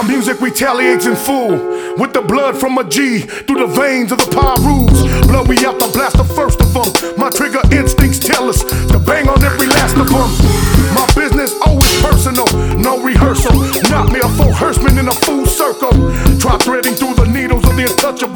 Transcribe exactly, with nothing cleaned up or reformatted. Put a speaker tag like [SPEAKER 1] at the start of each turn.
[SPEAKER 1] My music retaliates in full with the blood from a G through the veins of the Pyrus. Blow we out the blaster first of them. My trigger instincts tell us to bang on every last of them. My business always personal, no rehearsal. Knock me a full Hirschman in a full circle. Try threading through the needles of the untouchable.